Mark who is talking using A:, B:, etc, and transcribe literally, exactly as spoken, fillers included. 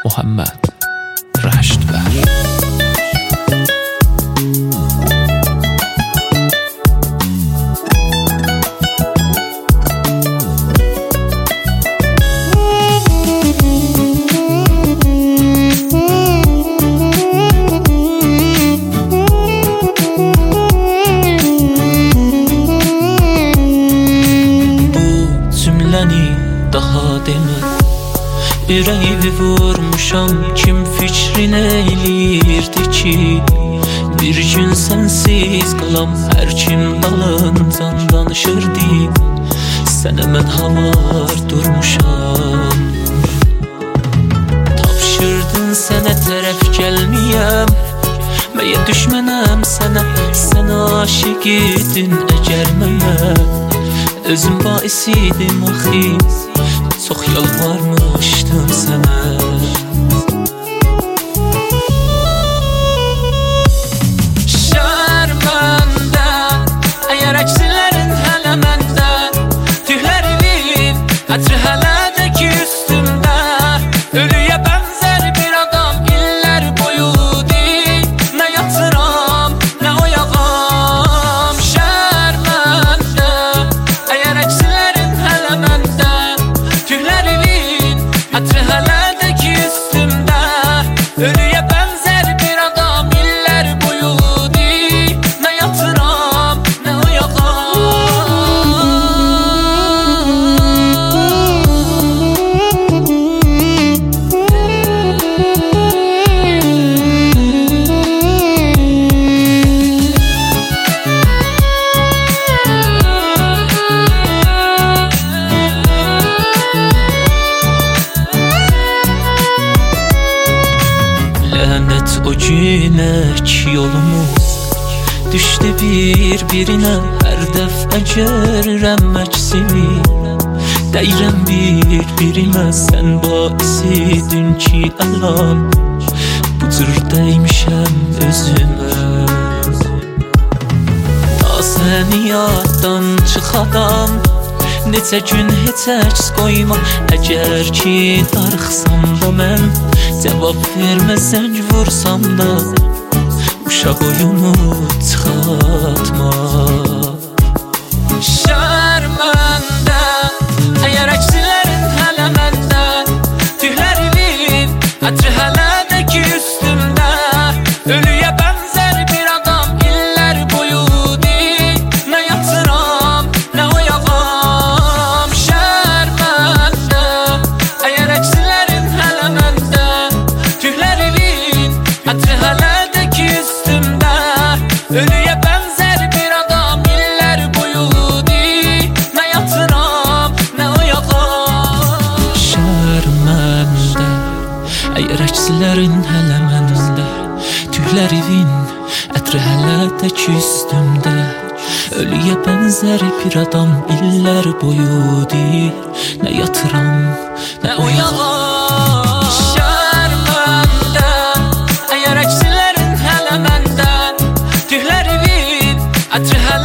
A: Muhammed Rəşdbər.
B: Daha demə, ürəyimi vurmuşam, kim fikrin eylirdi ki, bir gün sənsiz qalam, hər kim dalıncan danışırdı, sənə mən havar durmuşam. Tapşırdın sənə tərəf gəlməyəm, məyə düşmənəm sənə, sən aşiq idin əgər mənə, özüm baisidim axı, çox yalvarmışdım sənə. Şərməndə, əgər əksilərin hələ məndə, tüylərimin ətri hələ də ki üstümdə, ölüyə bənzər bir adam illər boyudur, nə yatıram, nə oyağam. Şərməndə, əgər əksilərin hələ məndə, ətri hələ də ki üstümdə, ölüyə bənzər bir adam illər boyudur, nə yatıram, nə oyağam. Lənət o günə ki yolumuz düşdü bir-birinə, hər dəfə görürəm əksimi, dəyirəm bir-birimə, sən baisidin ki əlan, bu cür dəymişəm özümə. Ta səni yaddan çıxadam, neçə gün heç əks qoyma, əgər ki darıxsam da mən, cavab vermə zəng vursam da, uşaq oyunu çıxartma. Şərməndə, əgər əksilərin hələ məndə, tüylərimin ətri hələ də ki üstümdə, ölüyə bənzər bir adam illər boyudur, nə yatıram, nə oyağam. Şərməndə, əgər əksilərin hələ məndə, tüylərimin ətri hələ də ki üstümdə, ölüyə bənzər bir adam illər boyudur, nə yatıram, nə oyağam. Şərməndə, əgər əksilərin hələ məndə, tüylərimin ətri hələ də ki üstümdə, ölüyə bənzər bir adam illər boyudur, nə yatıram, nə oyağam. Şərməndə, əgər əksilərin hələ məndə, tüylərimin ətri hələ